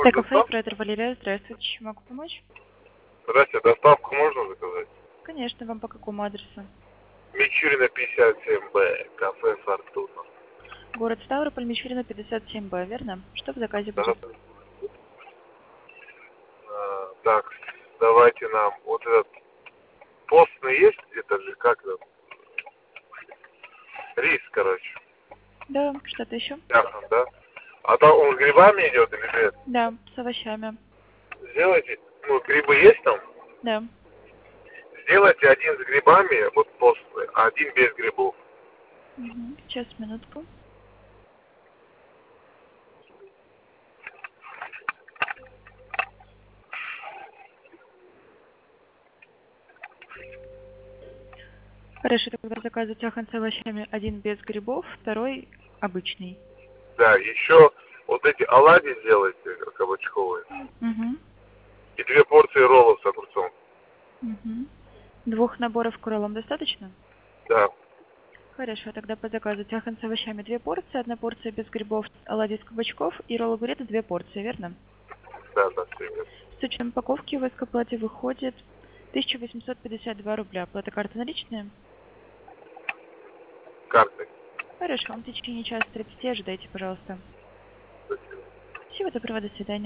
Так, Можно кафе, доставку? оператор Валерия, здравствуйте. Чем могу помочь? Здрасте, доставку можно заказать? Конечно, вам по какому адресу? Мичурина 57Б, кафе Фортуна. Город Ставрополь, Мичурина, 57Б, верно? Что в заказе Да. будет? Так, давайте нам вот этот постный есть, это же как это? Рис, короче. Да, что-то еще? Мясом, да? А там он с грибами идет или нет? Да, с овощами. Сделайте, ну, грибы есть там? Да. Сделайте один с грибами, вот постный, а один без грибов. Угу. Сейчас, минутку. Хорошо, тогда заказывайте ахан с овощами. Один без грибов, второй обычный. Да, еще вот эти оладьи сделайте, кабачковые. Угу. И 2 порции роллов с огурцом. Угу. 2 наборов кролом достаточно? Да, Хорошо, тогда по заказу ахан с овощами 2 порции, 1 порция без грибов, оладьи с кабачков и роллы буррито 2 порции, верно? да, все верно. С учетом упаковки у вас к оплате выходит 1852 рубля. Оплата карты наличная? Картой. Хорошо, в течение часа 30 ожидайте, пожалуйста. Всего доброго, до свидания.